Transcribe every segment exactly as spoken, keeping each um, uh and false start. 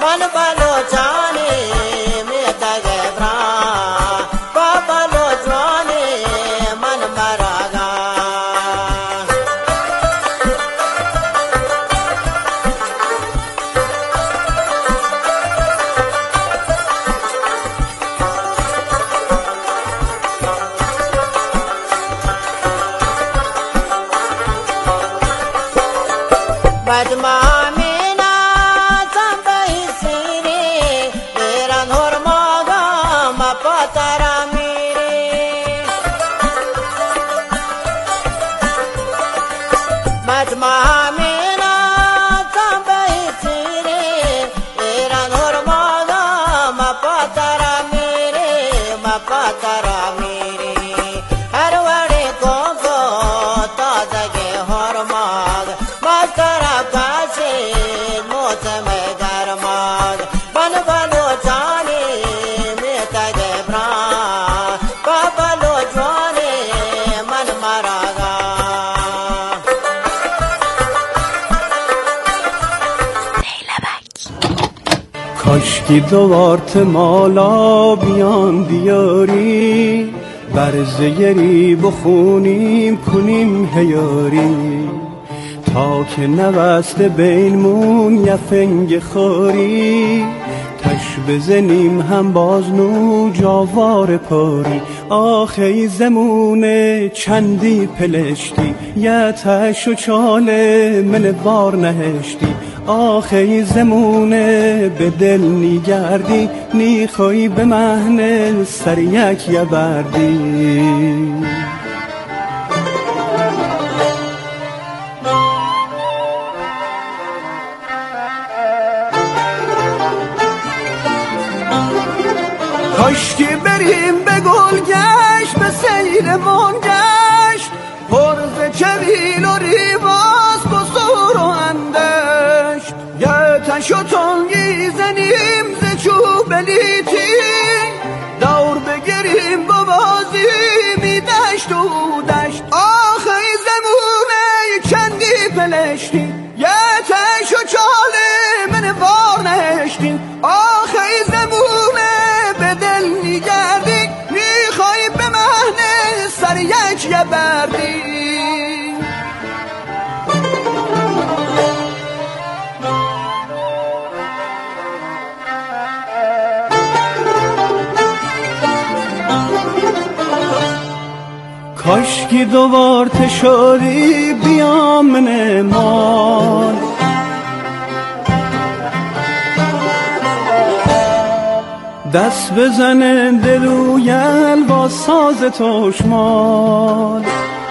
من بلوچانی میتا گبرا با بلوچانی من مراغا بدمامينا زنبه سيري بيران هرماغا ما پاترا ميري بدمامينا زنبه سيري بيران هرماغا ما پاترا ميري ما پاترا ميري هر وڑی کوکو تازگی هرماغ مسترا کاشی موسم گرماغ بن بلوچانی میتا گبرا با بلوچانی من مراغا کاشکی دوارت مالا بیان دیاری برزه یری بخونیم کنیم هیاری تا که نوست بینمون یه فنگ خاری تش بزنیم هم باز نو جاوار پاری آخی زمونه چندی پلشتی یه تش و چاله من بار نهشتی آخی زمونه به دل نیگردی نیخوی به مهنه سر یک یه بردی کاشکی بریم به گلگشت به سیر منگشت پرز چویل و ریواز بزر و اندشت یه تش و تنگی زنیم ز چوب لیتی دور بگیریم ببازیم ای دشت و دشت آخی زمونه چندی پلشتی یه تش و چاله من وار نهشتی آخی زمونه به دل نیگردی میخوای به مهنه سر یک یه بردی کاشکی دوبار تشاری بیام من مال دست بزنه دلویل با ساز توشمال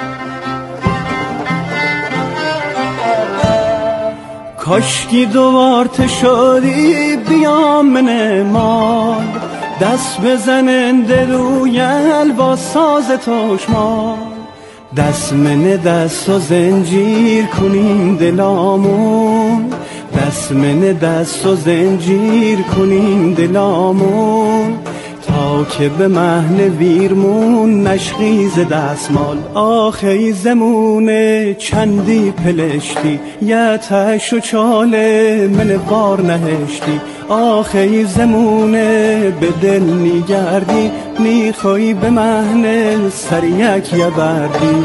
کاشکی دوبار تشاری بیام من مال دست بزنن دلویل با ساز توشمال دست من دست و زنجیر کنیم دلامون دست من دست و زنجیر کنیم دلامون تا که به مهن ویرمون نشخیز دستمال آخی زمونه چندی پلشتی یه تش و چاله من بار نهشتی آخی زمونه به دل نیگردی نیخوی به مهن سر یک یه بردی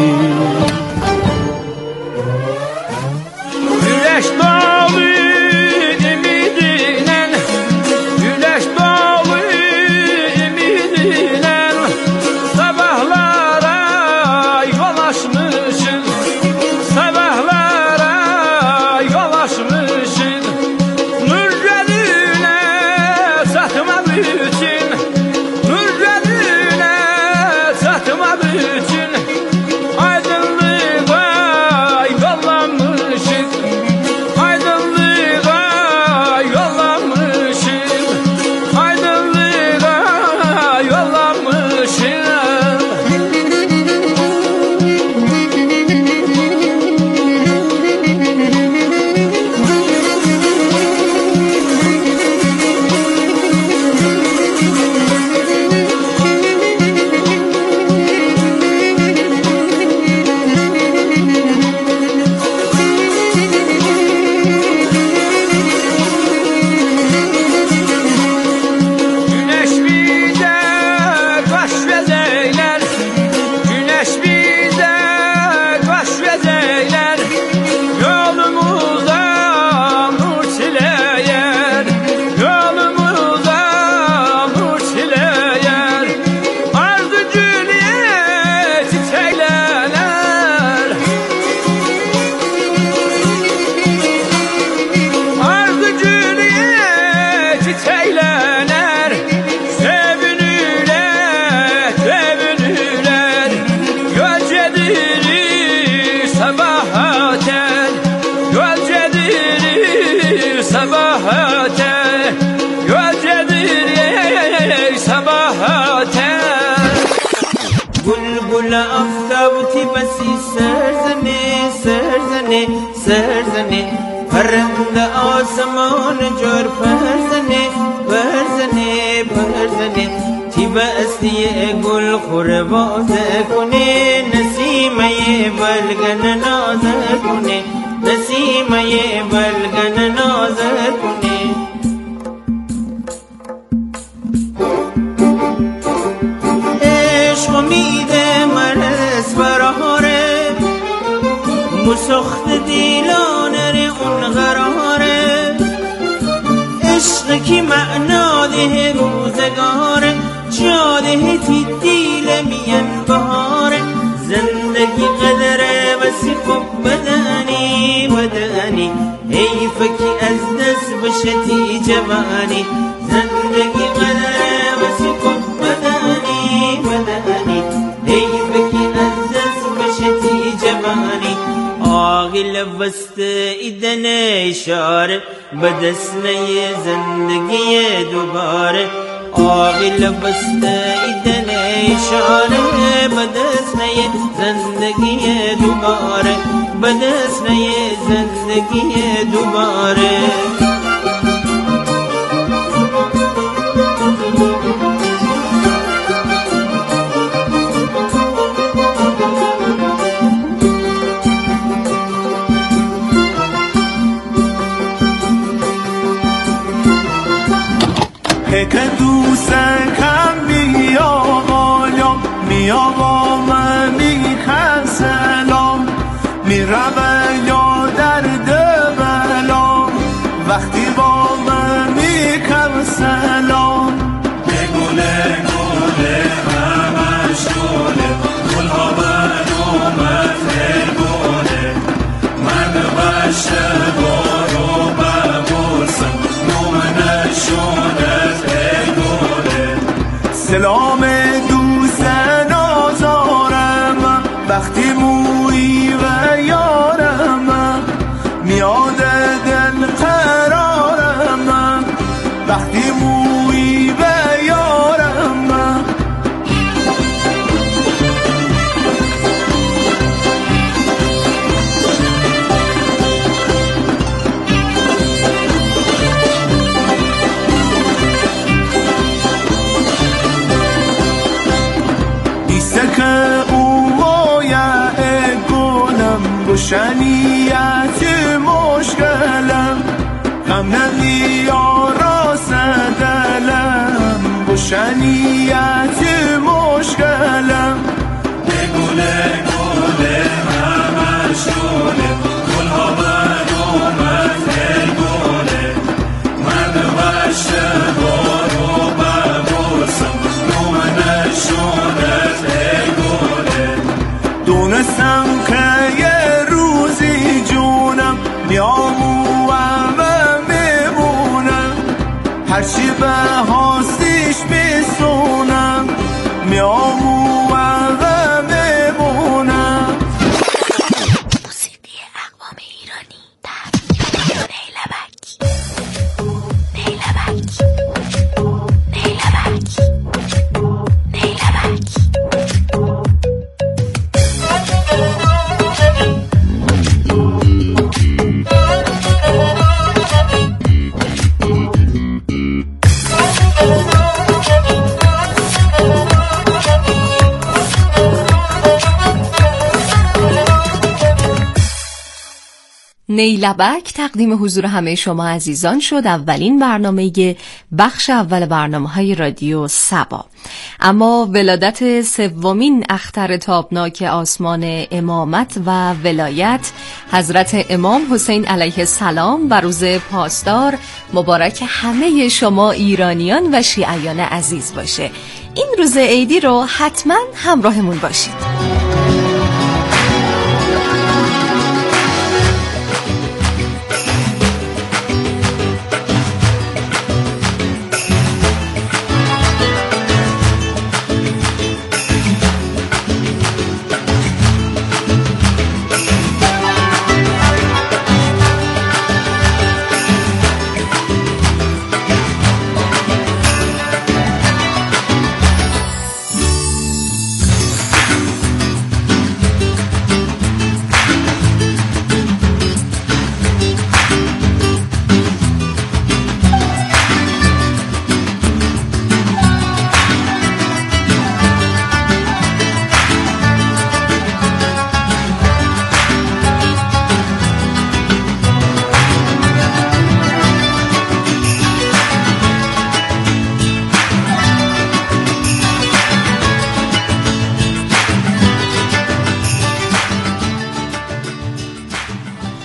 Güneş doğdu ümidinen Güneş doğdu ümidinen Sabahlara yol açmışsın Sabahlara yol açmışsın Nurgülüne satmak için Nurgülüne satmak için Aydınlık کسی سرزنه سرزنه سرزنه پرنده آسمان جور پرزنه پرزنه پرزنه تی بستی گل خور بازه کنه نسیمه بلگن نازه کنه نسیمه بلگن نازه کنه عشق امیده مرس براره مسخت دیلانه ره اون غراره عشق کی معنا ده روزگاره جاده تی دیل میان بهاره زندگی قدره بسی خوب بدنی بدنی حیف کی از دست بشه تی جوانی زندگی قدره بسی خوب بدنی بدنی حیف کی از دست بشه تی جوانی آقی لبست ایدن اشاره بدسنه زندگی دوباره آقی لبست ایدن اشاره بدسنه زندگی دوباره بدسنه زندگی دوباره که دوستن کم بیا بالا میا با من میکن سلام میرم یا درد بلا وقتی با من میکن سلام گله گله همش گله گلها بر اومد گله من بشه بارو ببرسم نومن شونه سلام دوستن آزارم وقتی مویی و یارم میاد دل قرارم وقتی مویی و یارم روشنیت مشکلم غم نمیا راست دلم روشنیت مشکلم گله گله همش گله گلها بر اومد گله من بشه بارو ببرسم نومن شونت گله دونستم که میامو و میمونم هرچی به هاستیش بسونم میامو و میمونم موسیقی اقوام ایرانی در نیلبک نیلبک نیلبک نیلبک نیلبک تقدیم حضور همه شما عزیزان شد. اولین برنامه بخش اول برنامه‌های رادیو سبا. اما ولادت سومین اختر تابناک آسمان امامت و ولایت حضرت امام حسین علیه السلام و روز پاسدار مبارک همه شما ایرانیان و شیعیان عزیز باشه. این روز عیدی رو حتما همراهمون باشید.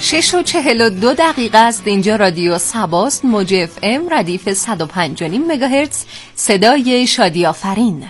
شش و چهل و دو دقیقه است. اینجا رادیو سباست، موج اف ام ردیف صد و پنج و نیم مگاهرتز، صدای شادی آفرین.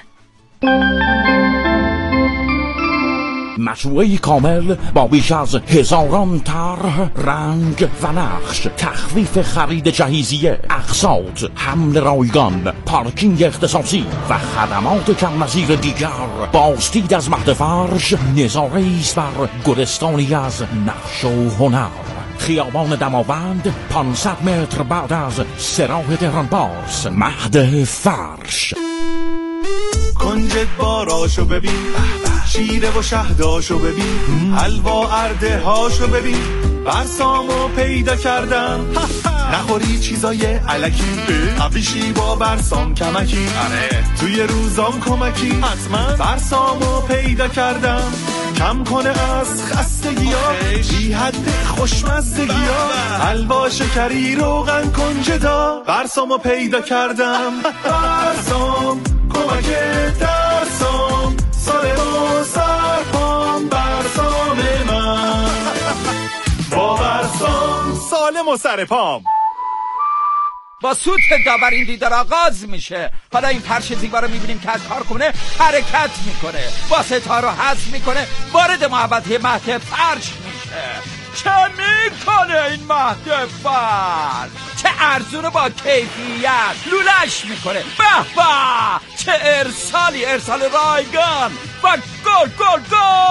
مجموعه کامل با بیش از هزاران طرح، رنگ و نقش، تخفیف خرید جهیزیه، اقساط، حمل رایگان، پارکینگ اختصاصی و خدمات کم نظیر دیگر. بازدید از مهد فرش نظاره‌ای است بر گلستانی از نقش و هنر. خیابان دماوند، پانصد متر بعد از سراح تهران پارس. مهد فرش. کنجد باراشو ببین، شیره و شهداشو ببین، حلوا ارده هاشو ببین، برسامو پیدا کردم. نخوری چیزای علکی، ابریشی با برسام کمکی، توی روزام کمکی، حتما برسامو پیدا کردم. کم کنه از خستگی ها، بی حد خوشمزدگی ها، حلوا شکری روغن کنجدا، برسامو پیدا کردم. برسام کمک درسام، ساله و سرپام، برسام من با برسام سالم و سرپام. با سوت داور این دیدار آغاز میشه. حالا این پرش زیبا رو میبینیم که از کارخونه حرکت میکنه، با ستاره رو حذف میکنه، وارد محوطه مهد فرش میشه. چه میکنه این مهد فرش؟ چه ارزون با کیفیت لولش میکنه. به به چه ارسالی، ارسال رایگان و گل گل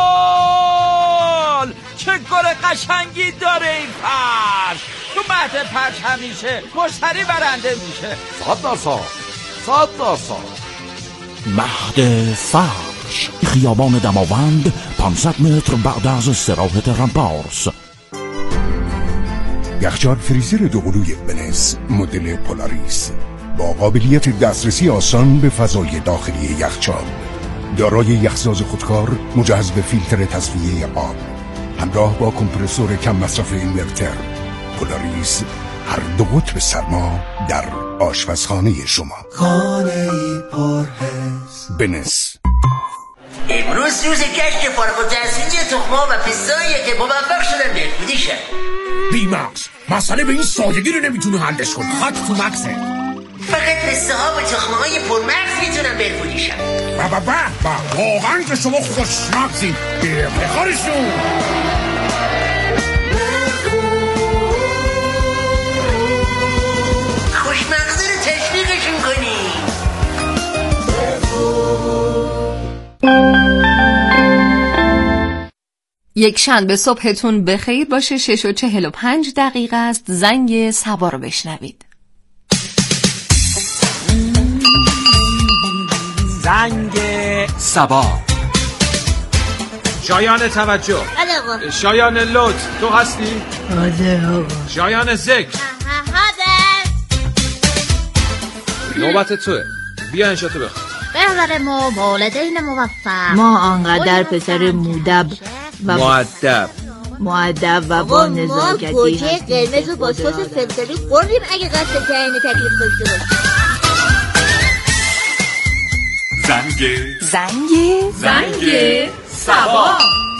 گل. چه گل قشنگی داره این فرش. تو مهد فرش همیشه مشتری برنده میشه. صد درصد صد درصد. مهد فرش، خیابان دماوند، پانصد متر بعد از سراح تهران پارس. یخچال فریزر دوقلوی بنس مدل پولاریس با قابلیت دسترسی آسان به فضای داخلی یخچال، دارای یخزاز خودکار مجهز به فیلتر تصفیه آب، همراه با کمپرسور کم مصرف اینورتر. پولاریس، هر دو قطب سرما در آشپزخانه شما. خانه پرحس بنس. امروز روز کشف فارغ التحصیلی تخم‌ها و پستاییه که موفق شدن بهبودی شن. بیمکس مسئله به این سادگی رو نمیتونه حلش کنه. خاک تو مکسه. فقط پسته‌ها و تخم‌های پرمغز میتونن بهبودی شن. با با با با واقعا که شما خوشمغزین. بخورشون. خوشمغزه رو تشویقشون کنی. یک شنبه صبحتون بخیر باشه. شش و چهل و پنج دقیقه است. زنگ صبا رو بشنوید. زنگ صبا. شایان توجه. آقا. شایان لطف. تو هستی؟ حاضر آقا. شایان ذکر. حاضر. نوبت توه. بیا انشاتو بخون. بهتر ما والدین موفق. ما آنقدر پسر مودب و مؤدب مؤدب و با نزاکتی هستیم. ما گوجه قرمز و با سس فلفلی خوردیم اگه قصد تعیین تکلیف داشته باشیم. زنگ زنگ زنگ صبا.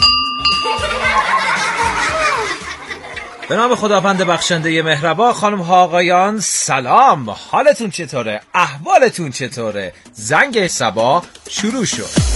به نام خداوند بخشنده مهربان. خانم ها آقایان سلام، حالتون چطوره؟ احوالتون چطوره؟ زنگ صبا شروع شد.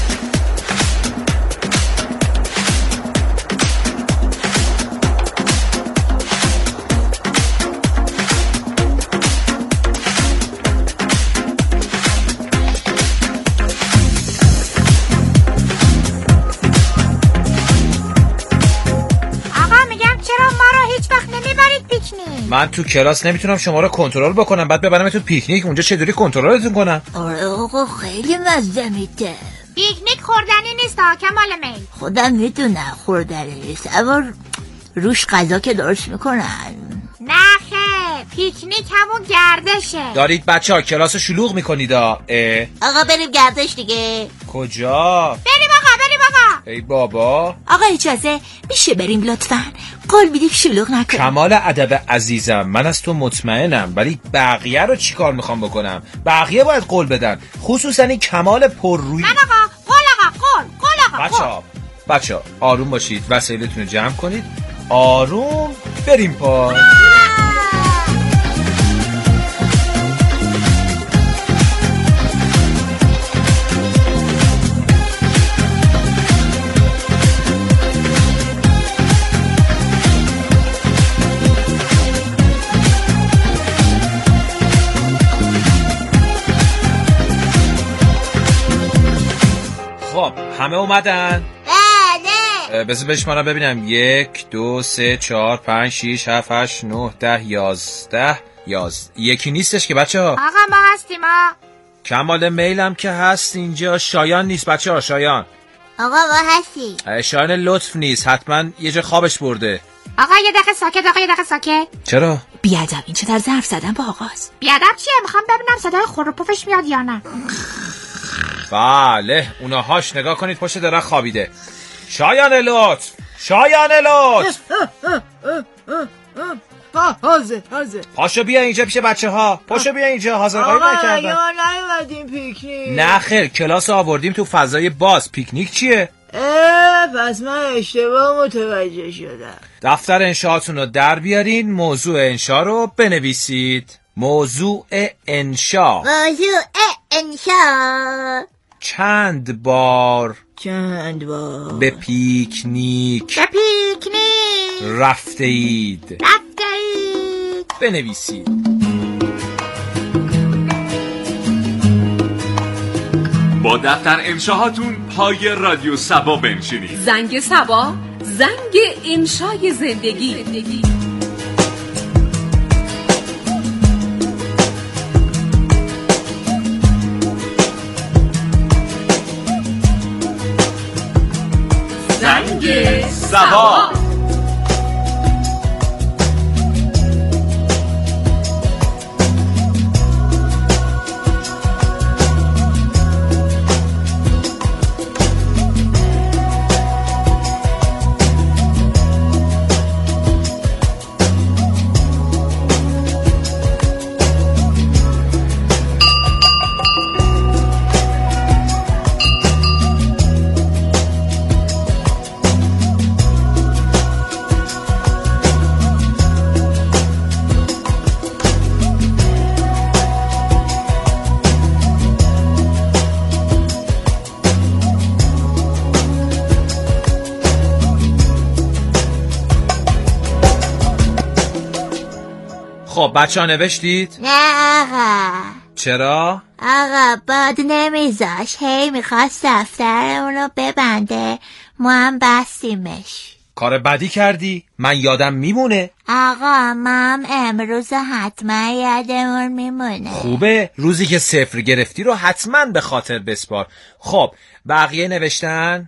من تو کلاس نمیتونم شما رو کنترل بکنم، بعد ببرمتون پیکنیک، اونجا چطوری کنترلتون کنم؟ آره آقا خیلی مزه میده. پیکنیک خوردنی نیست ها کمال میل. خودم میدونم خوردنی نیست، اما روش غذا که درست میکنن. نه خیر، پیکنیک همون گردشه. دارید بچه ها کلاس شلوغ میکنید ها. آقا بریم گردش دیگه. کجا؟ بریم آقا بریم آقا. ای بابا آقا اجازه میشه بریم لطفاً؟ قول میدیم شلوغ نکنیم. کمال ادب عزیزم، من از تو مطمئنم، ولی بقیه رو چی کار میخوام بکنم؟ بقیه باید قول بدن، خصوصا این کمال پررویی. من آقا قول آقا قول قول آقا بچه ها بچه ها آروم باشید، وسایلتون رو جمع کنید، آروم بریم پارک. خب همه اومدن؟ بله. بذار بشمارم ببینم. یک دو سه چهار پنج شیش هفت هشت نه ده یازده یازده. یکی نیستش که بچه ها. آقا ما هستیم ها. کمال میلم که هست اینجا. شایان نیست بچه ها. شایان آقا ما هستیم. شایان لطف نیست، حتما یه جا خوابش برده. آقا یه دقیقه ساکت. آقا یه دقیقه ساکت. چرا؟ بیادب این چه طرز حرف زدن با آقاست؟ بیادب چیه؟ میخوام ببینم صدای خروپوفش میاد یا نه. بله اونهاش. نگاه کنید پشت درخت خوابیده. شایان لطف، شایان لطف، حاضر حاضر. پاشو بیا اینجا پیش بچه ها. پاشو بیا اینجا. حاضر خواهی نکردن. آقا ما نیومدیم پیکنیک. نه خیر، کلاس آوردیم تو فضای باز. پیکنیک چیه؟ اه پس من اشتباه متوجه شدم. دفتر انشاءاتون رو در بیارین. موضوع انشاء رو بنویسید. موضوع انشاء. موضوع انشاء. چند بار چند بار به پیکنیک به پیکنیک رفته اید رفته اید بنویسید. با دفتر انشاهاتون پای رادیو سبا بنشینید. زنگ سبا، زنگ انشای زندگی. زنگ سبا. خب بچه ها نوشتید؟ نه آقا. چرا؟ آقا باد نمیذاش، هی میخواست دفترمون رو ببنده، ما هم بستیمش. کار بدی کردی؟ من یادم میمونه. آقا ما هم امروز حتما یادمون میمونه. خوبه، روزی که صفر گرفتی رو حتما به خاطر بسپار. خب بقیه نوشتن؟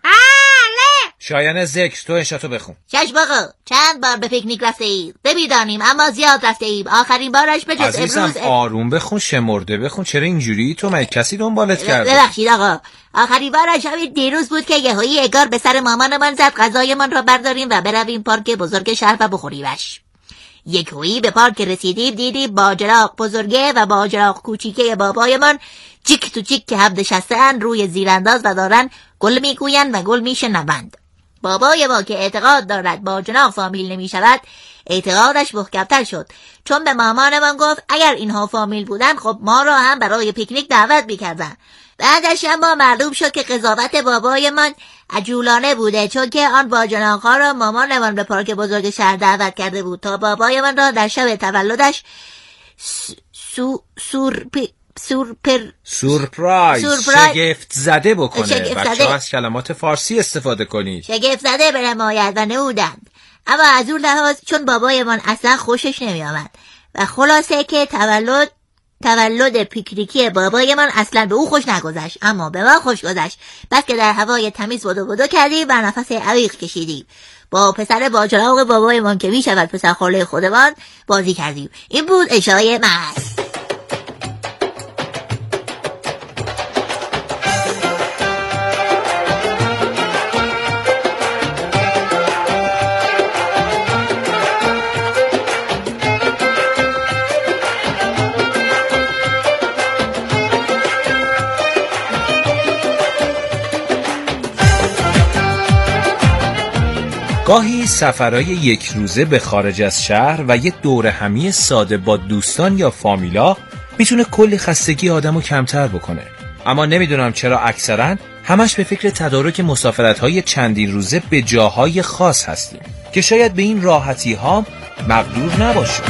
شایان ذکر تو انشاتو بخون. چشم آقا. چند بار به پیکنیک رفته اید؟ بمیدانیم اما زیاد رفته اید. آخرین بارش به جز عزیزم امروز آروم بخون، شمرده بخون. چرا اینجوری؟ تو من کسی دنبالت کرده؟ ببخشید آقا. آخرین بارش همین دیروز بود که یهویی اگار به سر مامانمان زد غذایمان را برداریم و برویم پارک بزرگ شهر و بخوریمش. یکویی به پارک رسیدیم دیدیم باجراق بزرگه و باجراق کوچیکه بابایمان چیک تو چیک که هم نشسته‌اند روی زیرانداز و دارن گل میگویند و گل میشنوند. بابای ما که اعتقاد دارد با جناح فامیل نمی شود اعتقادش محکم‌تر شد، چون به مامانمان گفت اگر اینها فامیل بودن خب ما را هم برای پیکنیک دعوت می‌کردن. بعدش اما معلوم شد که قضاوت بابایمان عجولانه بوده، چون که آن باجناق‌ها را مامانمان به پارک بزرگ شهر دعوت کرده بود تا بابایمان را در شب تولدش سو سور پی سورپر سورپرایز شگفت زده بکنه. بچه ها از کلمات فارسی استفاده کنید. شگفت زده به نماید و نمودند. اما از اون لحاظ چون بابایمان اصلا خوشش نمی آمد و خلاصه که تولد تولد پیکنیکی بابایمان اصلا به او خوش نگذشت، اما به ما خوش گذشت. بس که در هوای تمیز بدو بدو کردیم و نفس عمیق کشیدیم. با پسر باجراق بابایمان که می شود پسر خاله خودمان بازی کردیم. این بود اشاره محض. گاهی سفرهای یک روزه به خارج از شهر و یه دوره همی ساده با دوستان یا فامیلا میتونه کلی خستگی آدمو کمتر بکنه. اما نمیدونم چرا اکثرا همش به فکر تدارک مسافرت‌های چندین روزه به جاهای خاص هستیم که شاید به این راحتی ها مقدور نباشیم.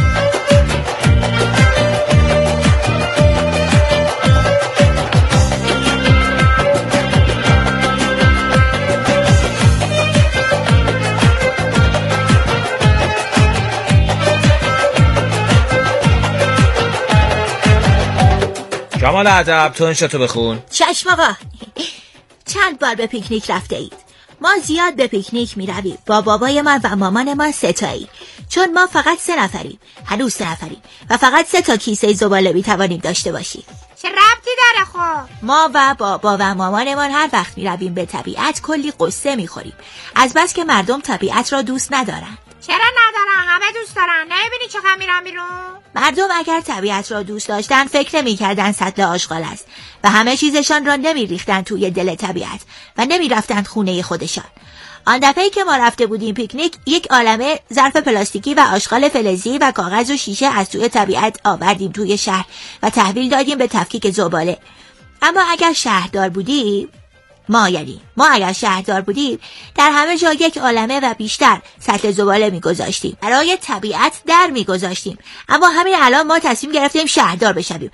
کمال ادب، تو انشاتو بخون. چشم آقا. چند بار به پیکنیک رفته اید؟ ما زیاد به پیکنیک می رویم با بابای من و مامان من ستایی، چون ما فقط سه نفریم، هنوز سه نفریم و فقط سه تا کیسه زباله می توانیم داشته باشیم. چه ربطی داره خب؟ ما و بابا و مامانمان هر وقت می رویم به طبیعت کلی قصه می خوریم، از بس که مردم طبیعت را دوست ندارن. چرا ندارن؟ همه دوست دارن. نمیبینی چقدر میرن بیرون؟ مردم اگر طبیعت را دوست داشتن فکر نمی کردن سطل آشغال است و همه چیزشان را نمی ریختن توی دل طبیعت و نمی رفتن خونه خودشان. آن دفعه‌ای که ما رفته بودیم پیکنیک، یک عالمه ظرف پلاستیکی و آشغال فلزی و کاغذ و شیشه از توی طبیعت آوردیم توی شهر و تحویل دادیم به تفکیک زباله. اما اگر شهردار بودیم، ما یعنی ما اگر شهردار بودیم، در همه جا یک عالمه و بیشتر سطل زباله میگذاشتیم، برای طبیعت در میگذاشتیم. اما همین الان ما تصمیم گرفتیم شهردار بشویم.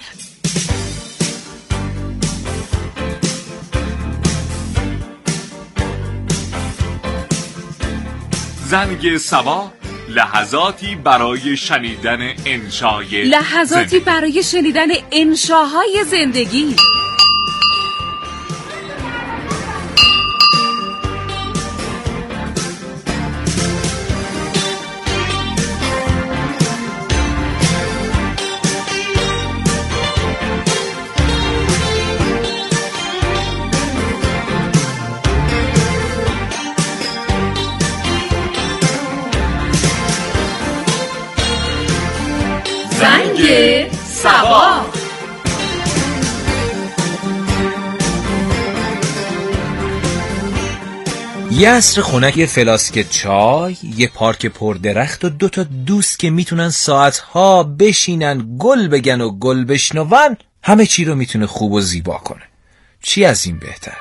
زنگ سبا، لحظاتی برای شنیدن انشای لحظاتی زندگی. برای شنیدن انشاهای زندگی. زنگ سبا. یه عصر خنک، یه فلاسک چای، یه پارک پردرخت و دو تا دوست که میتونن ساعتها بشینن گل بگن و گل بشنون، همه چی رو میتونه خوب و زیبا کنه. چی از این بهتر؟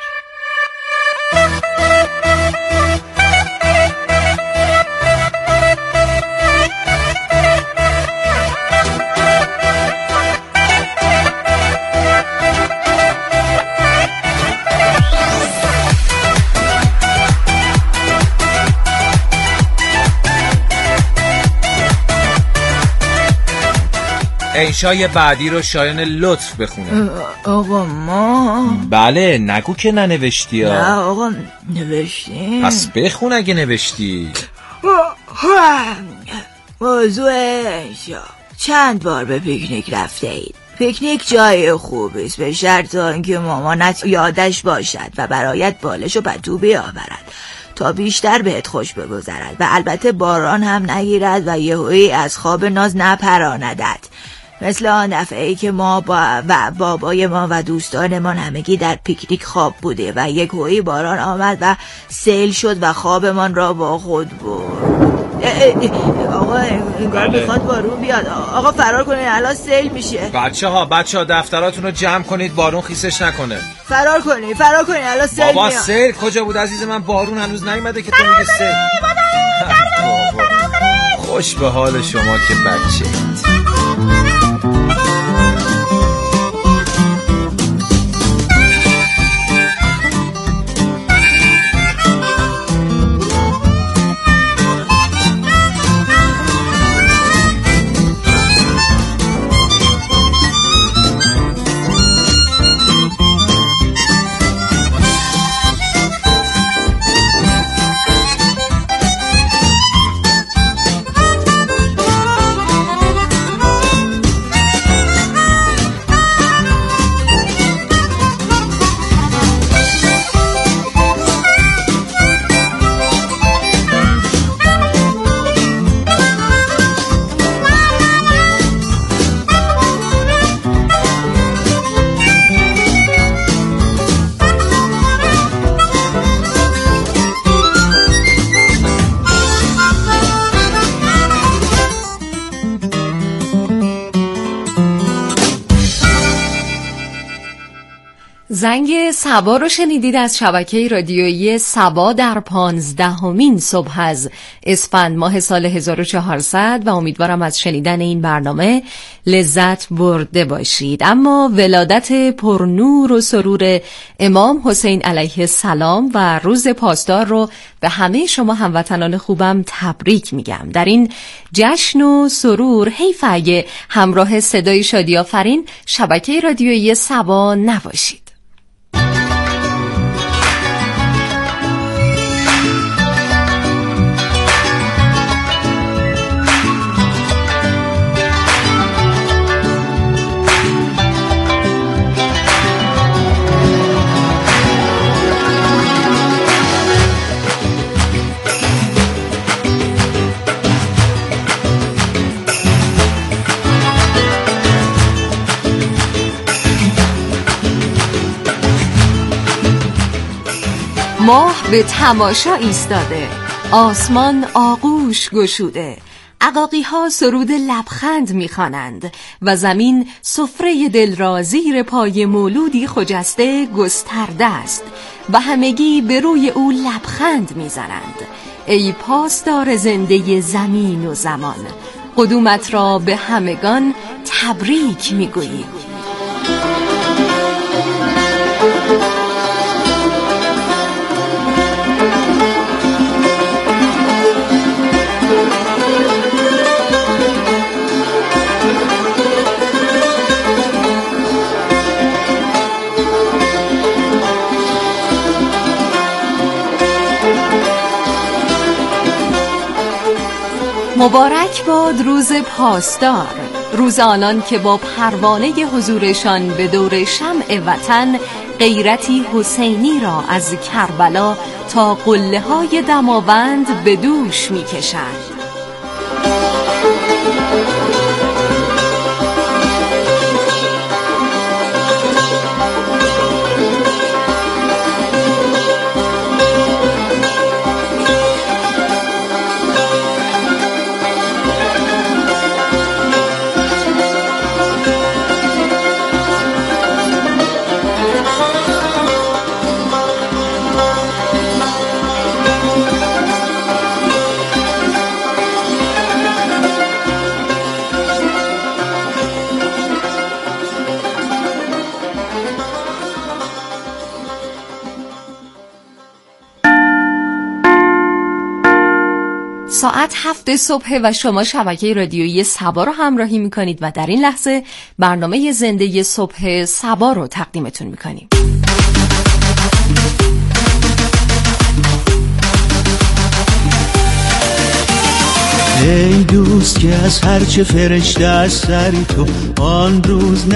انشای بعدی رو شایان لطف بخونه. آقا ما بله، نگو که ننوشتی. نه آقا نوشتیم. پس بخون اگه نوشتی. موضوع انشا: چند بار به پیکنیک رفته اید؟ پیکنیک جای خوبی است به شرط آنکه مامانت یادش باشد و برایت بالش و پتو بیاورد تا بیشتر بهت خوش بگذرد و البته باران هم نگیرد و یهویی از خواب ناز نپراندد، مثل آن دفعه‌ای که ما با و بابای ما و دوستانمان همگی در پیکنیک خواب بوده و یک هوی باران آمد و سیل شد و خوابمان را با خود برد. آقا انگار میخواد بارون بیاد. آقا فرار کنید الان سیل میشه. بچه ها بچه ها دفتراتون رو جمع کنید، بارون خیسش نکنه. فرار کنید فرار کنید الان سیل میاد. بابا سیل کجا بود عزیز من؟ بارون هنوز نیومده که تو میگی سیل. خوش به حال شما که بچه. زنگ سبا رو شنیدید از شبکه رادیویی سبا در پانزدهمین صبح از اسفند ماه سال هزار و چهارصد و امیدوارم از شنیدن این برنامه لذت برده باشید. اما ولادت پرنور و سرور امام حسین علیه السلام و روز پاسدار رو به همه شما هموطنان خوبم تبریک میگم. در این جشن و سرور حیف اگه همراه صدای شادی آفرین شبکه رادیویی سبا نباشید. ماه به تماشا ایستاده، آسمان آغوش گشوده، عقاقی ها سرود لبخند میخوانند و زمین سفره دل را زیر پای مولودی خجسته گسترده است و همگی به روی او لبخند میزنند. ای پاسدار زنده زمین و زمان، قدومت را به همگان تبریک میگوییم. مبارک باد روز پاسدار، روز آنان که با پروانه حضورشان به دور شمع وطن غیرتی حسینی را از کربلا تا قله های دماوند به دوش می کشند. ساعت هفت صبح و شما شبکه رادیویی سبا رو همراهی میکنید و در این لحظه برنامه زنده صبح سبا رو تقدیمتون میکنیم. ای دوست که از هرچه فرشته از سری تو آن روز